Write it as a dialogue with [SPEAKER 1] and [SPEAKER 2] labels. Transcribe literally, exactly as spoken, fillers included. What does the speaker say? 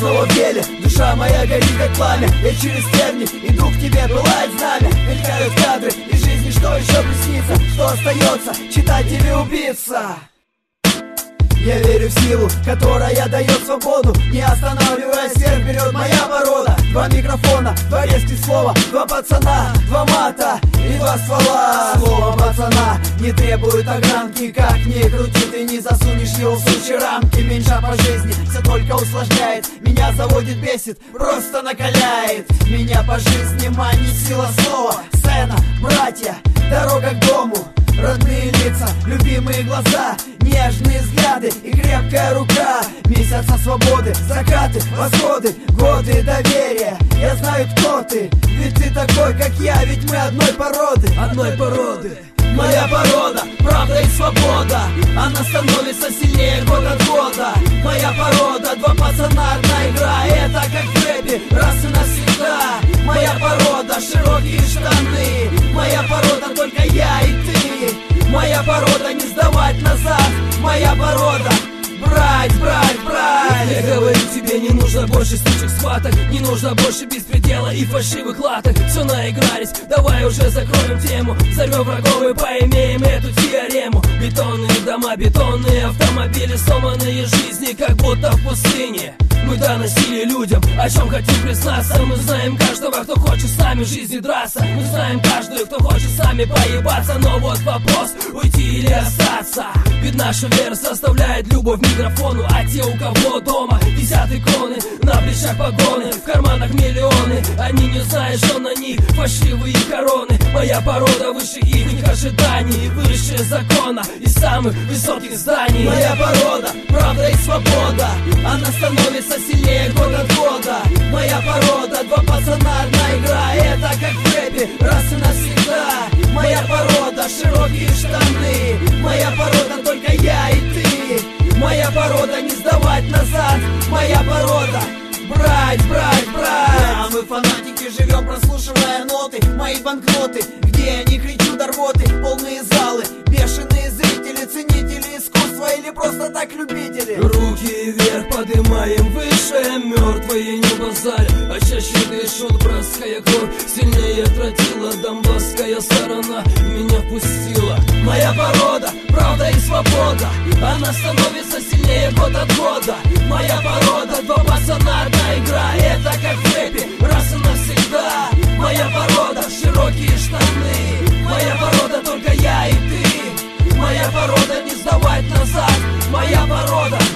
[SPEAKER 1] снова в деле, душа моя горит как пламя. Я через терни иду к тебе, пылает знамя. Мелькают кадры из жизни, что еще приснится, что остается, читать или убиться. Я верю в силу, которая дает свободу, не останавливаясь, вверх вперед моя порода. Два микрофона, два резких слова, два пацана, два мата и два ствола. Слово пацана не требует огранки, никак не крути, ты не засунешь его в сучьи рамки. Меньше по жизни, все только усложняет, меня заводит, бесит, просто накаляет. Меня по жизни манит сила слова, сцена, братья, дорога к дому. Родные лица, любимые глаза, нежные взгляды и крепкая рука. Месяца свободы, закаты, восходы, годы доверия. Я знаю, кто ты, ведь ты такой, как я, ведь мы одной породы. Одной породы. Моя порода, правда и свобода, она становится сильнее год от года. Моя порода, два пацана, одна игра, это как в рэпе, раз и навсегда. Моя порода, широкие штаны, моя порода, только я и ты. Моя порода, не сдавать назад, моя порода, брать, брать, брать. Я говорю тебе, не нужно больше стучек, схваток, не нужно больше беспредела и фальшивых латок. Все наигрались, давай уже закроем тему, взорвем врагов и поимеем эту теорему. Бетонные дома, бетонные автомобили, сломанные жизни, как будто в пустыне. Мы доносили людям, о чем хотим признаться. Мы знаем каждого, кто хочет с нами в жизни драться. Мы знаем каждую, кто хочет с нами поебаться. Но вот вопрос, уйти или остаться. Ведь наша вера составляет любовь к микрофону. А те, у кого дома висят иконы, на плечах погоны, в карманах миллионы, они не знают, что на них фальшивые короны. Моя порода выше их ожиданий, выше закона и самых высоких зданий. Моя порода, правда и свобода, она становится сильнее год от года. Моя порода, два пацана, одна игра, это как в рэпе, раз и навсегда. Моя порода, широкие штаны, моя порода, только я и ты. Моя порода, не сдавать назад, моя порода, брать, брать, брать. А мы фанатики живем, прослушивая ноты, мои банкноты, где я не кричу до рвоты. Полные залы, бешеные зрители, ценители искусства или просто так любители. Руки вверх поднимаем выше, мертвые не базарят, а чаще дышат братская кровь. Сильнее тротила, донбасская сторона меня впустила. Моя порода, правда и свобода, она становится сильнее год от года. Моя порода, два пацана, одна игра, это как в рэпе, раз и навсегда. Моя порода, широкие штаны, моя порода, только я и ты. Моя порода, не сдавать назад, моя порода,